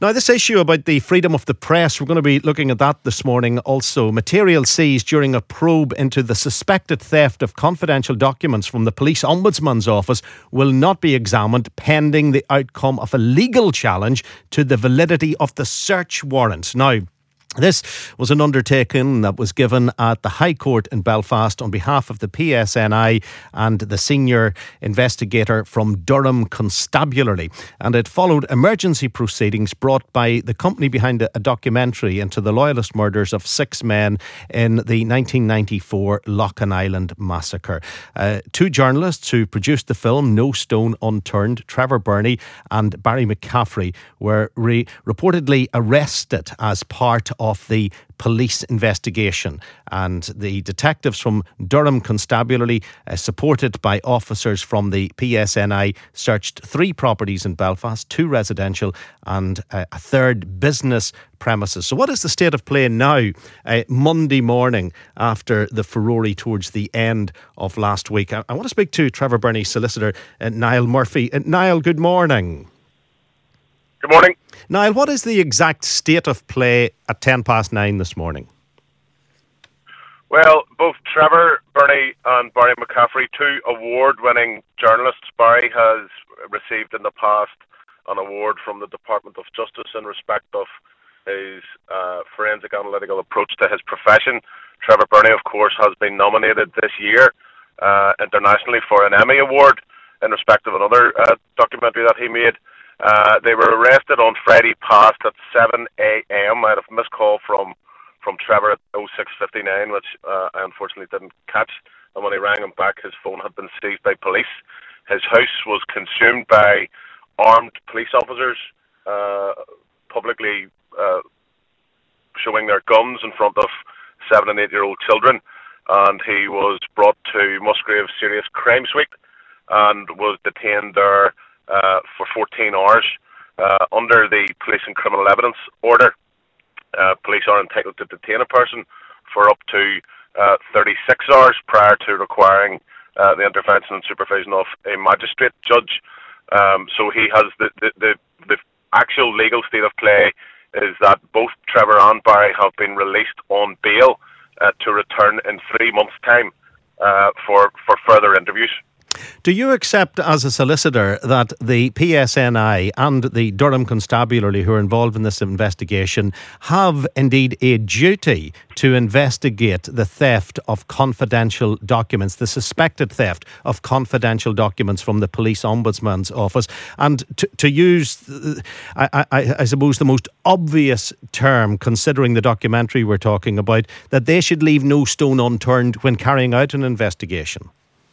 Now, this issue about the freedom of the press, we're going to be looking at that this morning also. Material seized during a probe into the suspected theft of confidential documents from the Police Ombudsman's office will not be examined pending the outcome of a legal challenge to the validity of the search warrant. Now, this was an undertaking that was given at the High Court in Belfast on behalf of the PSNI and the senior investigator from Durham Constabulary. And it followed emergency proceedings brought by the company behind a documentary into the loyalist murders of 6 men in the 1994 Loughin Island massacre. 2 journalists who produced the film, No Stone Unturned, Trevor Burney and Barry McCaffrey, were reportedly arrested as part of the police investigation, and the detectives from Durham Constabulary, supported by officers from the PSNI, searched 3 properties in Belfast, 2 residential and a 3rd business premises. So what is the state of play now, Monday morning, after the furore towards the end of last week? I want to speak to Trevor Burney's solicitor, Niall Murphy. Niall, good morning. Good morning. Niall, what is the exact state of play at 9:10 this morning? Well, both Trevor Burney and Barry McCaffrey, 2 award-winning journalists. Barry has received in the past an award from the Department of Justice in respect of his forensic analytical approach to his profession. Trevor Burney, of course, has been nominated this year internationally for an Emmy Award in respect of another documentary that he made. They were arrested on Friday past at 7 a.m. I had a missed call from Trevor at 06:59, which I unfortunately didn't catch. And when he rang him back, his phone had been seized by police. His house was consumed by armed police officers, publicly showing their guns in front of 7- and 8-year-old children. And he was brought to Musgrave Serious Crime Suite and was detained there for 14 hours under the Police and Criminal Evidence Order. Police are entitled to detain a person for up to 36 hours prior to requiring the intervention and supervision of a magistrate judge. So he has the actual legal state of play is that both Trevor and Barry have been released on bail to return in 3 months' time for further interviews. Do you accept as a solicitor that the PSNI and the Durham Constabulary, who are involved in this investigation, have indeed a duty to investigate the theft of confidential documents, the suspected theft of confidential documents from the Police Ombudsman's office, and to use, I suppose, the most obvious term, considering the documentary we're talking about, that they should leave no stone unturned when carrying out an investigation?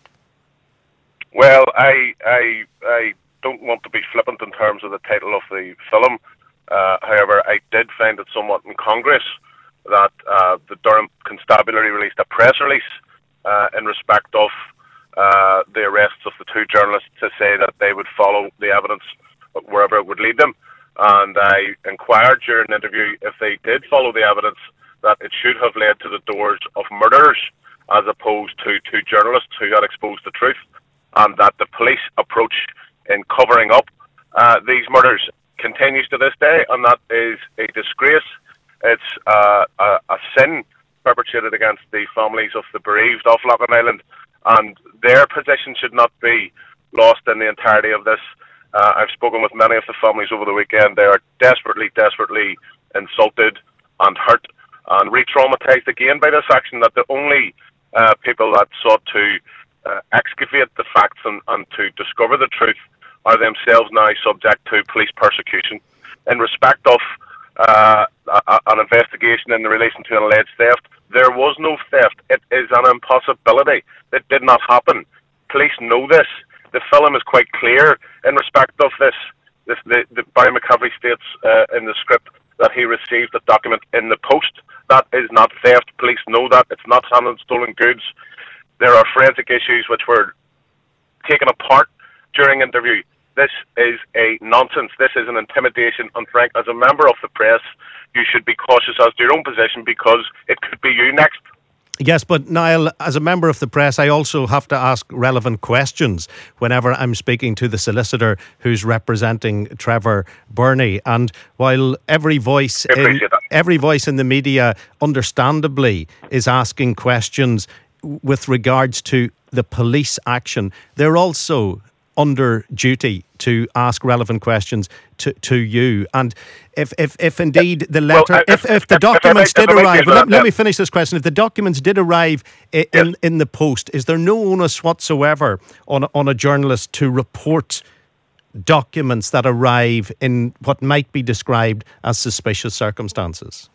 Well, I don't want to be flippant in terms of the title of the film. However, I did find it somewhat incongruous that the Durham Constabulary released a press release in respect of the arrests of the 2 journalists to say that they would follow the evidence wherever it would lead them. And I inquired during the interview if they did follow the evidence, that it should have led to the doors of murderers as opposed to 2 journalists who had exposed the truth, and that the police approach in covering up these murders continues to this day, and that is a disgrace. It's a sin perpetrated against the families of the bereaved of Loughin Island, and their position should not be lost in the entirety of this. I've spoken with many of the families over the weekend. They are desperately insulted and hurt and re-traumatised again by this action, that the only people that sought to excavate the facts and to discover the truth are themselves now subject to police persecution. In respect of an investigation in relation to an alleged theft, there was no theft. It is an impossibility. It did not happen. Police know this. The film is quite clear in respect of this. The Barry McCaffrey states in the script that he received the document in the post. That is not theft. Police know that. It's not handling stolen goods. There are forensic issues which were taken apart during interview. This is a nonsense. This is an intimidation. And Frank, as a member of the press, you should be cautious as to your own position, because it could be you next. Yes, but Niall, as a member of the press, I also have to ask relevant questions whenever I'm speaking to the solicitor who's representing Trevor Burney. And while every voice in the media, understandably, is asking questions with regards to the police action, they're also under duty to ask relevant questions to you. And if indeed the letter, if the documents did arrive, let me finish this question. If the documents did arrive in the post, is there no onus whatsoever on a journalist to report documents that arrive in what might be described as suspicious circumstances?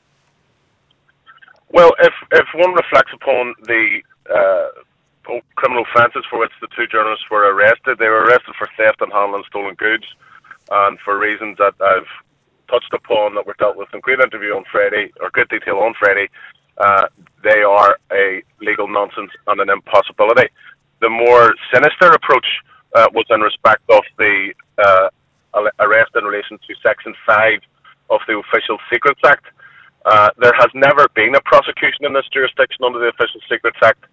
Well, if one reflects upon the criminal offences for which the two journalists were arrested, they were arrested for theft and handling stolen goods, and for reasons that I've touched upon that were dealt with in great detail on Friday, they are a legal nonsense and an impossibility. The more sinister approach was in respect of the arrest in relation to Section 5 of the Official Secrets Act. There has never been a prosecution in this jurisdiction under the Official Secrets Act,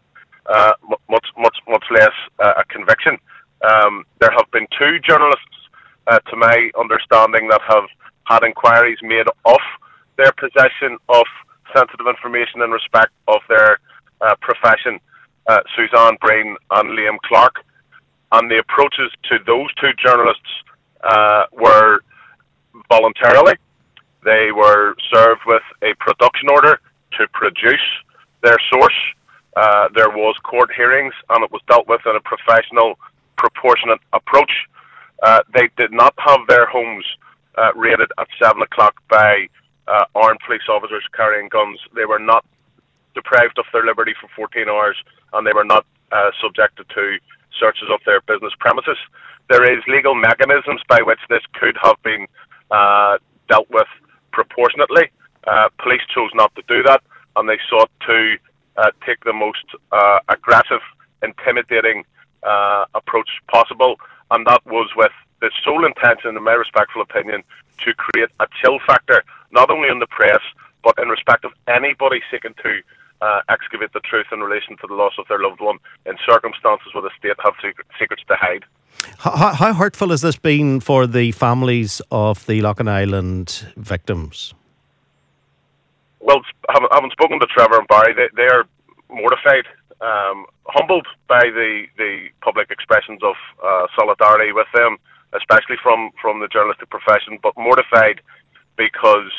much less a conviction. There have been two journalists, to my understanding, that have had inquiries made of their possession of sensitive information in respect of their profession, Suzanne Breen and Liam Clark. And the approaches to those two journalists were voluntarily. They were served with a production order to produce their source. There was court hearings, and it was dealt with in a professional, proportionate approach. They did not have their homes raided at 7 o'clock by armed police officers carrying guns. They were not deprived of their liberty for 14 hours, and they were not subjected to searches of their business premises. There is legal mechanisms by which this could have been dealt with proportionately. Police chose not to do that, and they sought to take the most aggressive, intimidating approach possible, and that was with the sole intention, in my respectful opinion, to create a chill factor, not only in the press, but in respect of anybody seeking to excavate the truth in relation to the loss of their loved one in circumstances where the state have secrets to hide. How hurtful has this been for the families of the Loughin Island victims? Well, having spoken to Trevor and Barry, they are mortified, humbled by the public expressions of solidarity with them, especially from the journalistic profession, but mortified because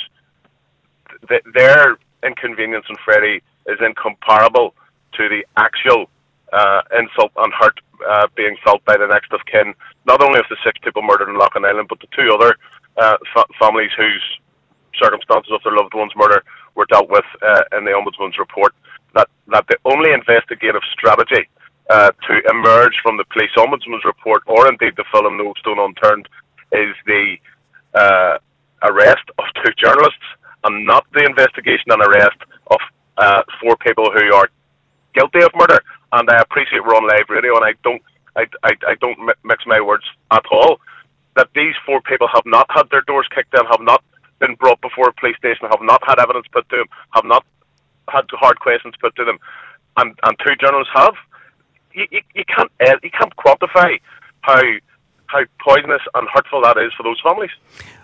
their inconvenience in Freddie is incomparable to the actual insult and hurt being felt by the next of kin, not only of the 6 people murdered in Loughin Island, but the 2 other families whose circumstances of their loved ones' murder were dealt with in the Ombudsman's report. That the only investigative strategy to emerge from the Police Ombudsman's report, or indeed the film No Stone Unturned, is the arrest of 2 journalists, and not the investigation and arrest of 4 people who are guilty of murder. And I appreciate we're on live radio, and I don't mix my words at all. That these 4 people have not had their doors kicked in, have not been brought before a police station, have not had evidence put to them, have not had hard questions put to them, and 2 journalists have. You can't quantify how poisonous and hurtful that is for those families.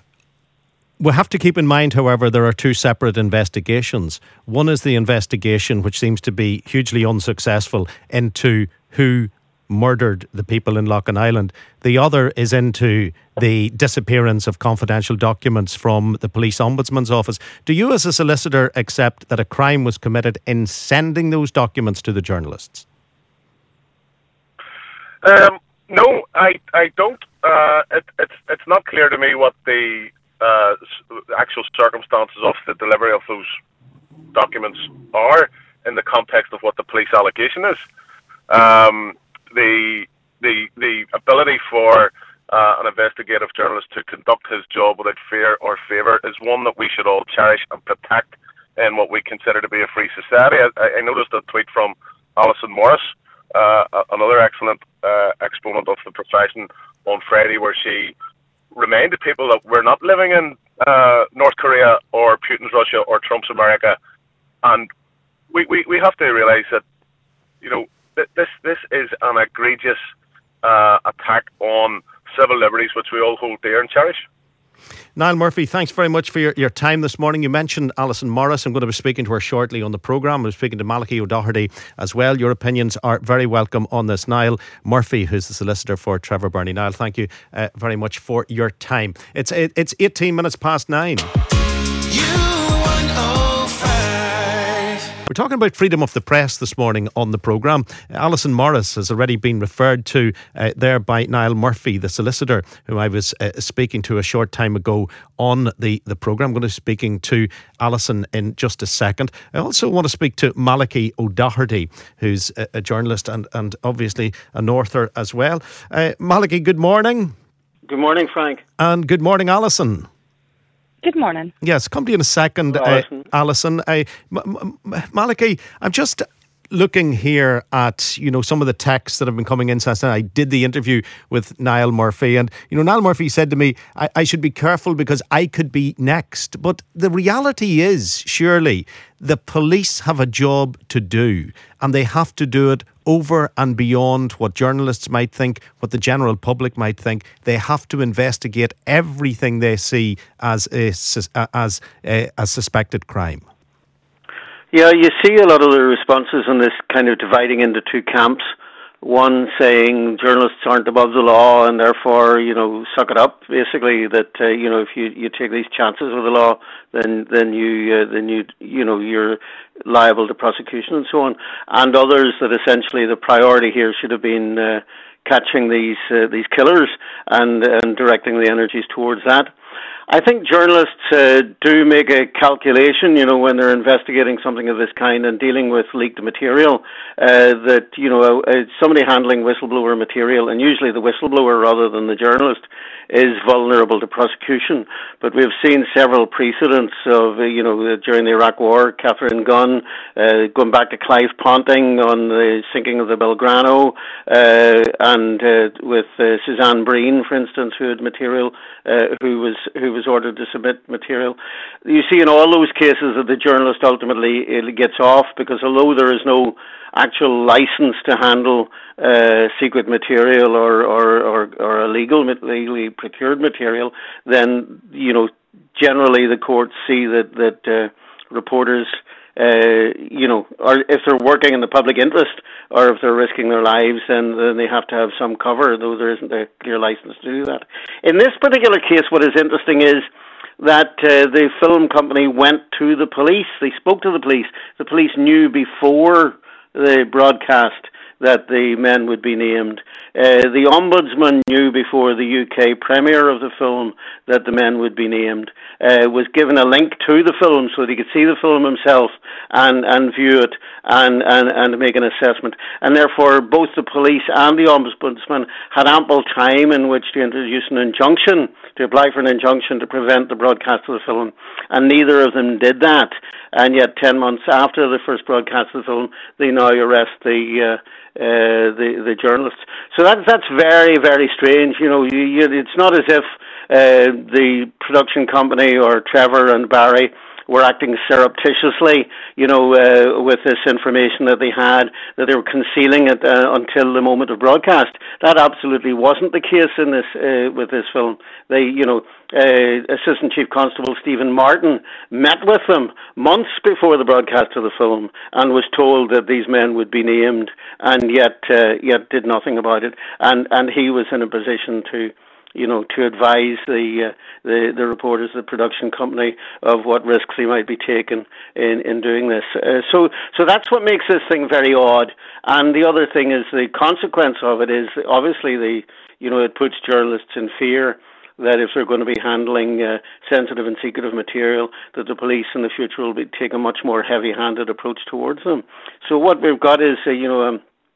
We have to keep in mind, however, there are 2 separate investigations. One is the investigation, which seems to be hugely unsuccessful, into who murdered the people in Loughin Island. The other is into the disappearance of confidential documents from the Police Ombudsman's office. Do you, as a solicitor, accept that a crime was committed in sending those documents to the journalists? No, I don't. It's not clear to me what the actual circumstances of the delivery of those documents are in the context of what the police allegation is. The ability for an investigative journalist to conduct his job without fear or favour is one that we should all cherish and protect in what we consider to be a free society. I noticed a tweet from Alison Morris, another excellent exponent of the profession, on Friday, where she reminded people that we're not living in North Korea or Putin's Russia or Trump's America, and we have to realise that, this is an egregious attack on civil liberties which we all hold dear and cherish. Niall Murphy, thanks very much for your time this morning. You mentioned Alison Morris. I'm going to be speaking to her shortly on the programme. I'm speaking to Malachy O'Doherty as well. Your opinions are very welcome on this. Niall Murphy, who's the solicitor for Trevor Byrne. Niall, thank you very much for your time. It's 18 minutes past 9. We're talking about freedom of the press this morning on the programme. Alison Morris has already been referred to there by Niall Murphy, the solicitor, who I was speaking to a short time ago on the programme. I'm going to be speaking to Alison in just a second. I also want to speak to Malachy O'Doherty, who's a journalist and obviously an author as well. Malachy, good morning. Good morning, Frank. And good morning, Alison. Good morning. Yes, come to you in a second, Alison. Malachy, I'm just looking here at, some of the texts that have been coming in since I did the interview with Niall Murphy. And, Niall Murphy said to me, I should be careful because I could be next. But the reality is, surely, the police have a job to do, and they have to do it over and beyond what journalists might think, what the general public might think. They have to investigate everything they see as a suspected crime. Yeah, you see a lot of the responses on this kind of dividing into two camps. One saying journalists aren't above the law and therefore, suck it up. Basically, that if you take these chances with the law, then you're liable to prosecution and so on. And others that essentially the priority here should have been catching these killers and directing the energies towards that. I think journalists do make a calculation, when they're investigating something of this kind and dealing with leaked material, that, somebody handling whistleblower material, and usually the whistleblower rather than the journalist, is vulnerable to prosecution. But we've seen several precedents of, during the Iraq War, Catherine Gunn, going back to Clive Ponting on the sinking of the Belgrano, and with Suzanne Breen, for instance, who had material, who was ordered to submit material. You see in all those cases that the journalist ultimately gets off, because although there is no actual license to handle secret material or legally procured material, then generally the courts see that reporters or if they're working in the public interest or if they're risking their lives, then they have to have some cover, though there isn't a clear license to do that. In this particular case, what is interesting is that the film company went to the police. They spoke to the police. The police knew before the broadcast that the men would be named. The Ombudsman knew before the UK premiere of the film that the men would be named. Was given a link to the film so that he could see the film himself and view it and make an assessment. And therefore, both the police and the Ombudsman had ample time in which to introduce an injunction, to apply for an injunction to prevent the broadcast of the film. And neither of them did that. And yet 10 months after the first broadcast of the film, they now arrest the journalists. So that's very, very strange. It's not as if the production company or Trevor and Barry were acting surreptitiously, with this information that they had, that they were concealing it until the moment of broadcast. That absolutely wasn't the case in this with this film. They, Assistant Chief Constable Stephen Martin met with them months before the broadcast of the film and was told that these men would be named, and yet did nothing about it. And he was in a position to advise the reporters, the production company, of what risks they might be taking in doing this. So that's what makes this thing very odd. And the other thing is the consequence of it is obviously it puts journalists in fear that if they're going to be handling sensitive and secretive material, that the police in the future will take a much more heavy-handed approach towards them. So what we've got is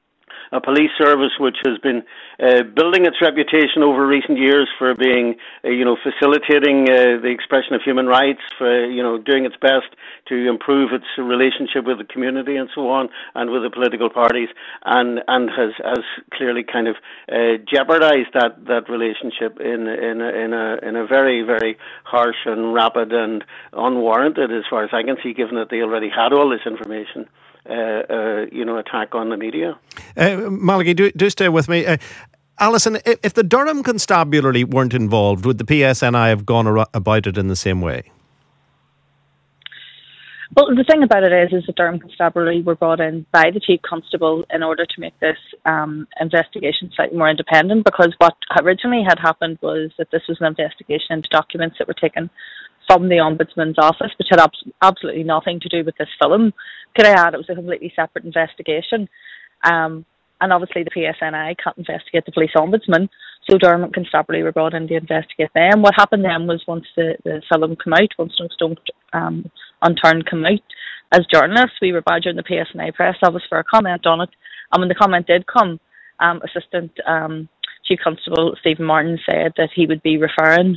a police service which has been building its reputation over recent years for being, facilitating the expression of human rights, for, doing its best to improve its relationship with the community and so on, and with the political parties, and has clearly kind of jeopardized that relationship in a very, very harsh and rapid and unwarranted, as far as I can see, given that they already had all this information, attack on the media. Malachy, do stay with me. Alison, if the Durham Constabulary weren't involved, would the PSNI have gone about it in the same way? Well, the thing about it is the Durham Constabulary were brought in by the Chief Constable in order to make this investigation slightly more independent, because what originally had happened was that this was an investigation into documents that were taken from the Ombudsman's office, which had absolutely nothing to do with this film. Could I add, it was a completely separate investigation. And obviously the PSNI can't investigate the police ombudsman, so Durham Constabulary were brought in to investigate them. What happened then was once the film came out, once No Stone Unturned came out, as journalists, we were badgering the PSNI press office for a comment on it. And when the comment did come, Assistant Chief Constable Stephen Martin said that he would be referring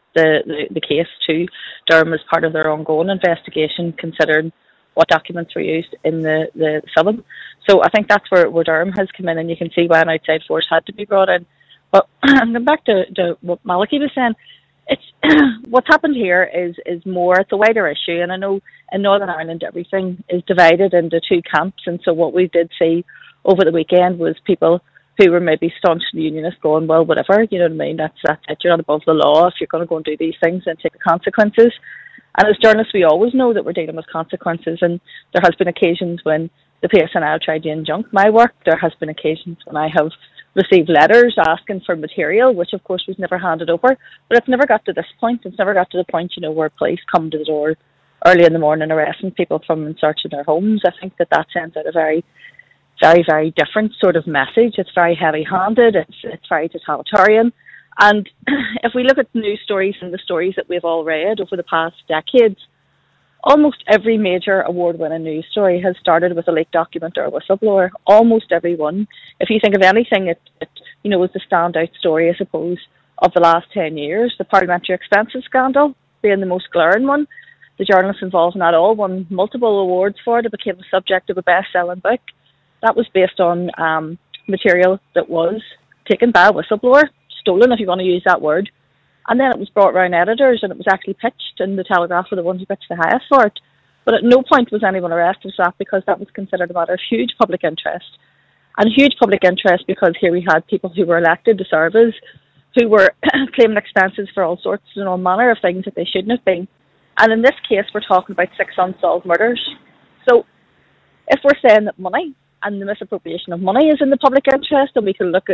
the case to Durham as part of their ongoing investigation, considering what documents were used in the film. So I think that's where Durham has come in, and you can see why an outside force had to be brought in. But going back to what Malachy was saying, it's what's happened here is more, it's a wider issue, and I know in Northern Ireland everything is divided into two camps, and so what we did see over the weekend was people who were maybe staunch unionists going, well, whatever, you know what I mean, that's it, you're not above the law. If you're going to go and do these things, then take the consequences. And as journalists, we always know that we're dealing with consequences, and there has been occasions when the PSNI tried to injunct my work. There has been occasions when I have received letters asking for material, which of course was never handed over. But it's never got to this point. It's never got to the point, where police come to the door early in the morning arresting people from in search of their homes. I think that sends out a very, very, very different sort of message. It's very heavy-handed. It's very totalitarian. And if we look at news stories and the stories that we've all read over the past decades, almost every major award-winning news story has started with a leaked document or a whistleblower. Almost every one. If you think of anything, it was the standout story, I suppose, of the last 10 years. The parliamentary expenses scandal being the most glaring one. The journalists involved in that all won multiple awards for it. It became the subject of a best-selling book. That was based on material that was taken by a whistleblower, stolen, if you want to use that word. And then it was brought around editors, and it was actually pitched, and the Telegraph were the ones who pitched the highest for it. But at no point was anyone arrested for that, because that was considered a matter of huge public interest. And huge public interest because here we had people who were elected to service, who were claiming expenses for all sorts and all manner of things that they shouldn't have been. And in this case, we're talking about 6 unsolved murders. So if we're saying that money and the misappropriation of money is in the public interest, and we look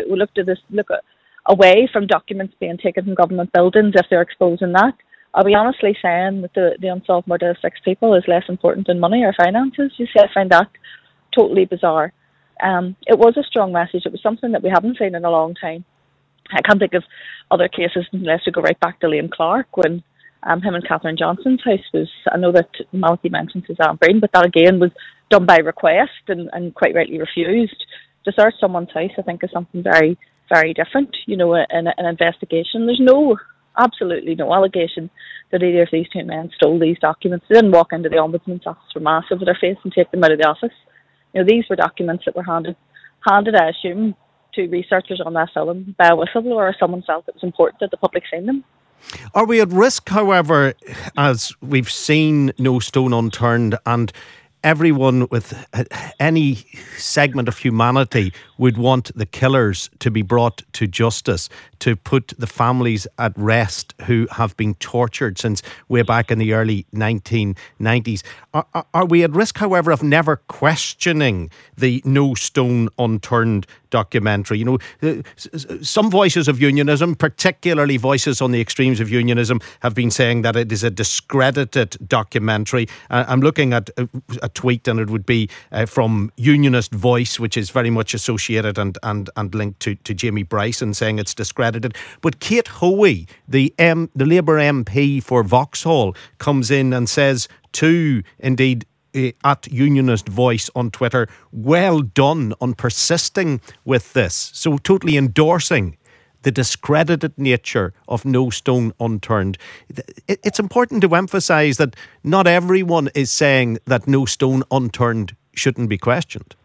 away from documents being taken from government buildings if they're exposing that, are we honestly saying that the unsolved murder of 6 people is less important than money or finances? You see, I find that totally bizarre. It was a strong message. It was something that we haven't seen in a long time. I can't think of other cases unless we go right back to Liam Clark, when him and Catherine Johnson's house was, I know that Malachy mentioned Suzanne Breen, but that again was done by request and quite rightly refused. To search someone's house, I think, is something very, very different, in an investigation. There's absolutely no allegation that either of these 2 men stole these documents. They didn't walk into the Ombudsman's office with masks over their face and take them out of the office. These were documents that were handed, I assume, to researchers on that film by a whistleblower, or someone felt it was important that the public seen them. Are we at risk, however, as we've seen No Stone Unturned, and everyone with any segment of humanity would want the killers to be brought to justice, to put the families at rest who have been tortured since way back in the early 1990s. Are we at risk, however, of never questioning the No Stone Unturned documentary? Some voices of unionism, particularly voices on the extremes of unionism, have been saying that it is a discredited documentary. I'm looking at a tweet, and it would be from Unionist Voice, which is very much associated and linked to Jamie Bryson, saying it's discredited. But Kate Hoey, the Labour MP for Vauxhall, comes in and says 2, indeed at Unionist Voice on Twitter, well done on persisting with this. So totally endorsing the discredited nature of No Stone Unturned. It's important to emphasise that not everyone is saying that No Stone Unturned shouldn't be questioned.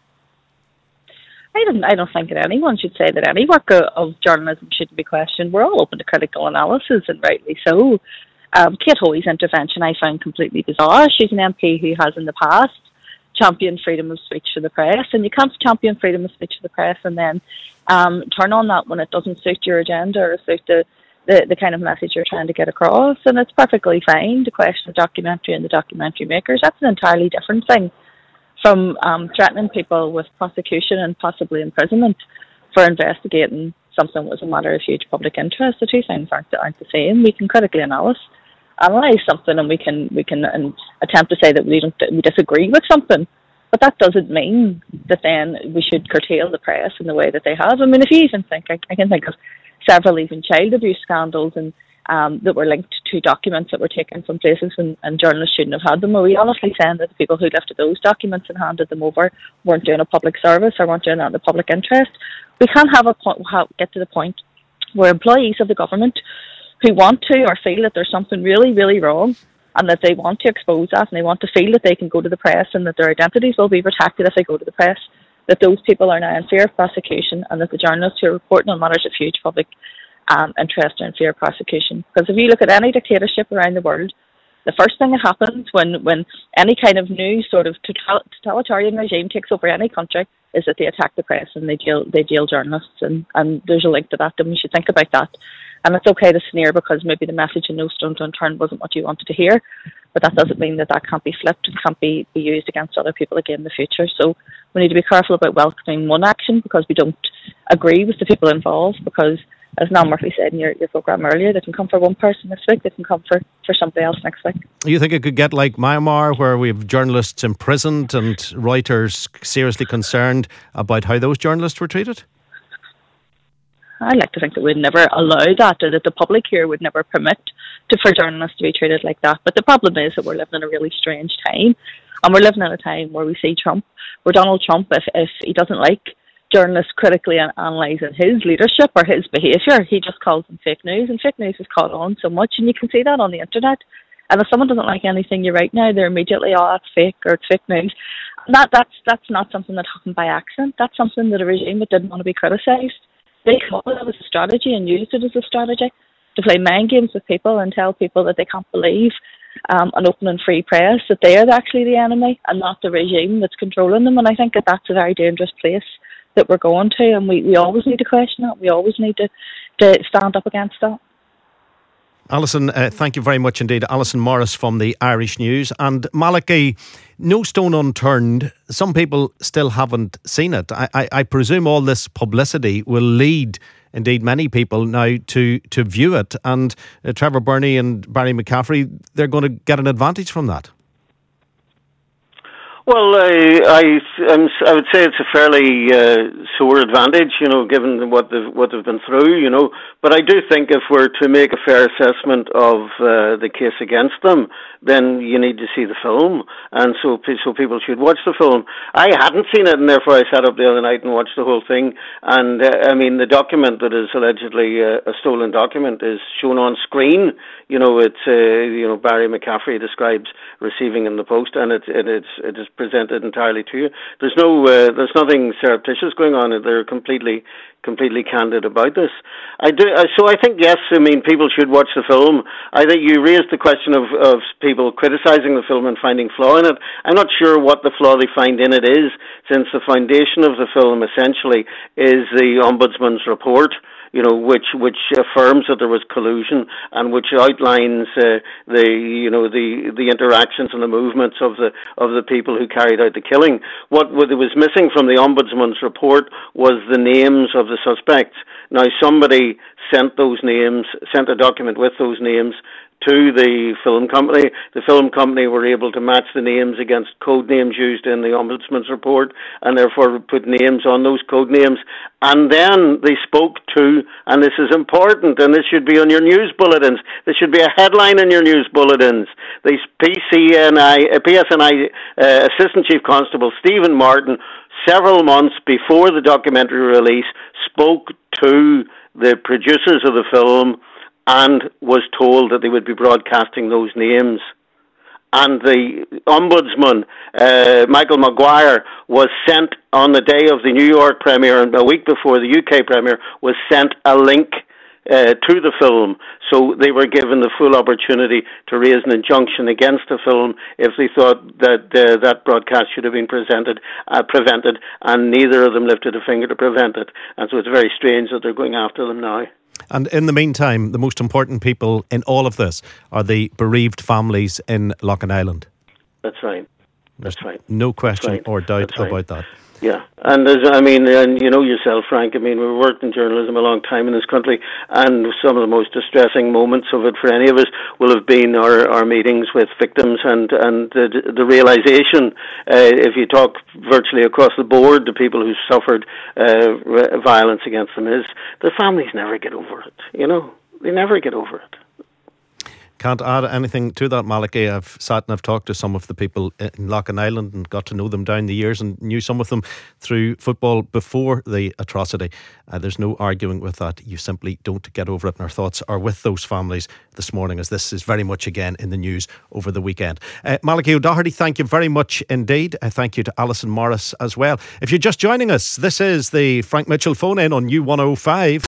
I don't think that anyone should say that any work of journalism shouldn't be questioned. We're all open to critical analysis, and rightly so. Kate Hoey's intervention I found completely bizarre. She's an MP who has in the past championed freedom of speech for the press, and you can't champion freedom of speech for the press and then turn on that when it doesn't suit your agenda or suit the kind of message you're trying to get across. And it's perfectly fine to question the documentary and the documentary makers. That's an entirely different thing from threatening people with prosecution and possibly imprisonment for investigating something that was a matter of huge public interest. The two things aren't the same. We can critically analyse something, and we can attempt to say that we disagree with something, but that doesn't mean that then we should curtail the press in the way that they have. I mean, if you even think, I can think of several even child abuse scandals and that were linked to documents that were taken from places and journalists shouldn't have had them. Are we honestly saying that the people who lifted those documents and handed them over weren't doing a public service or weren't doing that in the public interest? We can't get to the point where employees of the government who want to or feel that there's something really, really wrong and that they want to expose that and they want to feel that they can go to the press and that their identities will be protected if they go to the press, that those people are now in fear of prosecution and that the journalists who are reporting on matters of huge public interest are in fear of prosecution. Because if you look at any dictatorship around the world, the first thing that happens when any kind of new sort of totalitarian regime takes over any country is that they attack the press and they jail journalists, and there's a link to that, and we should think about that. And it's okay to sneer because maybe the message in No Stone Unturned wasn't what you wanted to hear, but that doesn't mean that can't be flipped and can't be used against other people again in the future. So we need to be careful about welcoming one action because we don't agree with the people involved, because as Niall Murphy said in your programme earlier, they can come for one person this week, they can come for somebody else next week. You think it could get like Myanmar, where we have journalists imprisoned and writers seriously concerned about how those journalists were treated? I'd like to think that we'd never allow that, or that the public here would never permit for journalists to be treated like that. But the problem is that we're living in a really strange time, and we're living in a time where we see Trump, where Donald Trump, if he doesn't like journalists critically analysing his leadership or his behaviour, he just calls them fake news, and fake news has caught on so much, and you can see that on the internet. And if someone doesn't like anything you write now, they're immediately, it's fake or it's fake news. And that's not something that happened by accident. That's something that a regime that didn't want to be criticised, they came up with it as a strategy and used it as a strategy to play mind games with people and tell people that they can't believe an open and free press, that they are actually the enemy and not the regime that's controlling them. And I think that that's a very dangerous place that we're going to, and we always need to question that. We always need to stand up against that. Alison, thank you very much indeed. Alison Morris from the Irish News. And Malachy, No Stone Unturned, some people still haven't seen it. I presume all this publicity will lead, indeed many people now, to view it. And Trevor Burney and Barry McCaffrey, they're going to get an advantage from that. Well, I would say it's a fairly sore advantage, given what they've been through, But I do think if we're to make a fair assessment of the case against them, then you need to see the film, and so people should watch the film. I hadn't seen it, and therefore I sat up the other night and watched the whole thing. And the document that is allegedly a stolen document is shown on screen. It's Barry McCaffrey describes receiving in the post, and it is presented entirely to you. There's nothing surreptitious going on. They're completely candid about this. So I think, yes, people should watch the film. I think you raised the question of people criticising the film and finding flaw in it. I'm not sure what the flaw they find in it is, since the foundation of the film essentially is the Ombudsman's report, which affirms that there was collusion and which outlines the interactions and the movements of the people who carried out the killing. What was missing from the Ombudsman's report was the names of the suspects. Now, somebody sent a document with those names to the film company. The film company were able to match the names against code names used in the Ombudsman's report, and therefore put names on those code names. And then they spoke to, and this is important, and this should be on your news bulletins, this should be a headline in your news bulletins. The PSNI Assistant Chief Constable Stephen Martin, several months before the documentary release, spoke to the producers of the film and was told that they would be broadcasting those names. And the Ombudsman, Michael Maguire, was sent on the day of the New York premiere, and a week before the UK premiere, was sent a link to the film. So they were given the full opportunity to raise an injunction against the film if they thought that that broadcast should have been prevented, and neither of them lifted a finger to prevent it. And so it's very strange that they're going after them now. And in the meantime, the most important people in all of this are the bereaved families in Loughin Island. That's right. That's right. No question or doubt about that. Yeah, and and you know yourself, Frank. I mean, we've worked in journalism a long time in this country, and some of the most distressing moments of it for any of us will have been our meetings with victims and the realization, if you talk virtually across the board, the people who suffered violence against them, is the families never get over it. You know, they never get over it. Can't add anything to that, Malachy. I've sat and I've talked to some of the people in Loughin Island and got to know them down the years and knew some of them through football before the atrocity. There's no arguing with that. You simply don't get over it. And our thoughts are with those families this morning, as this is very much again in the news over the weekend. Malachy O'Doherty, thank you very much indeed. Thank you to Alison Morris as well. If you're just joining us, this is the Frank Mitchell phone in on U105.